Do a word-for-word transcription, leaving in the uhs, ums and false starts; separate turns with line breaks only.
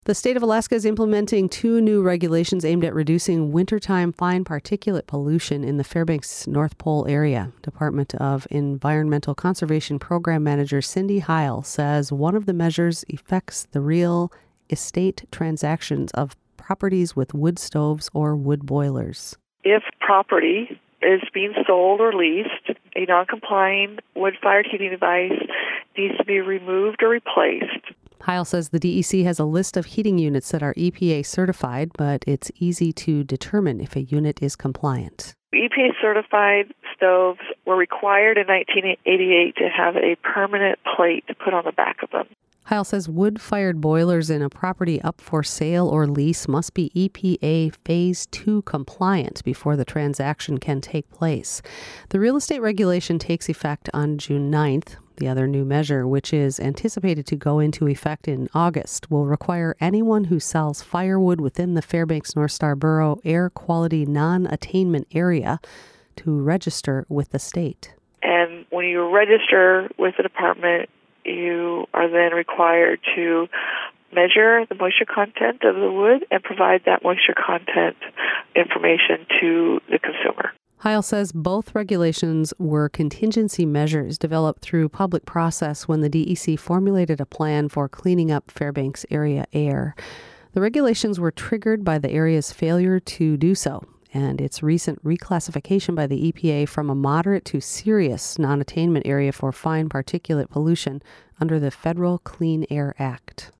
The state of Alaska is implementing two new regulations aimed at reducing wintertime fine particulate pollution in the Fairbanks North Pole area. Department of Environmental Conservation Program Manager Cindy Heil says one of the measures affects the real estate transactions of properties with wood stoves or wood boilers.
If property is being sold or leased, a non-complying wood-fired heating device needs to be removed or replaced.
Heil says the D E C has a list of heating units that are E P A certified, but it's easy to determine if a unit is compliant.
E P A certified stoves were required in nineteen eighty-eight to have a permanent plate to put on the back of them.
Heil says wood-fired boilers in a property up for sale or lease must be E P A Phase two compliant before the transaction can take place. The real estate regulation takes effect on June ninth. The other new measure, which is anticipated to go into effect in August, will require anyone who sells firewood within the Fairbanks North Star Borough Air Quality Non-Attainment Area to register with the state.
And when you register with the department, you are then required to measure the moisture content of the wood and provide that moisture content information to the consumer.
Heil says both regulations were contingency measures developed through public process when the D E C formulated a plan for cleaning up Fairbanks area air. The regulations were triggered by the area's failure to do so and its recent reclassification by the E P A from a moderate to serious non-attainment area for fine particulate pollution under the Federal Clean Air Act.